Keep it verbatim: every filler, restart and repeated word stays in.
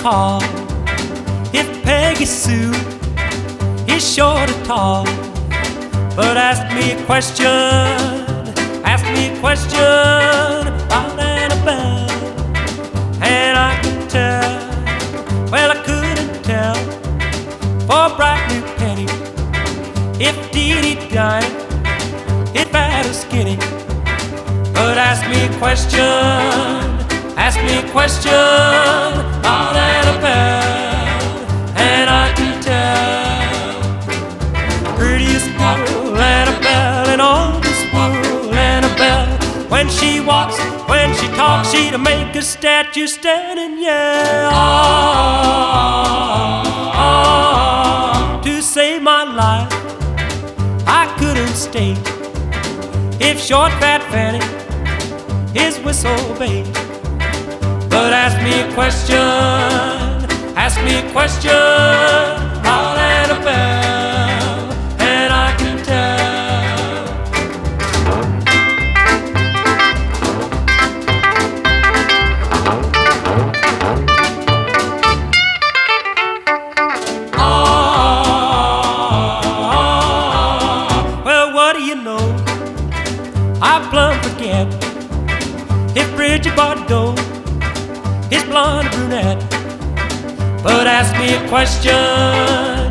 call if Peggy Sue is short or tall. But ask me a question, ask me a question about Annabelle, and I can tell, well I couldn't tell for bright new penny if Dee Dee died, if fat or skinny. But ask me a question, ask me a question about Annabelle, and I can tell. Prettiest girl, Annabelle, in all this world, Annabelle. When she walks, when she talks, she'd make a statue stand and yell. Ah, to save my life, I couldn't stay if short fat Fanny his whistle obeyed. But ask me a question, ask me a question about Annabelle, and I can tell. Ah, well, what do you know? I plumb forget if Bridget Bardot is blonde or brunette. But ask me a question,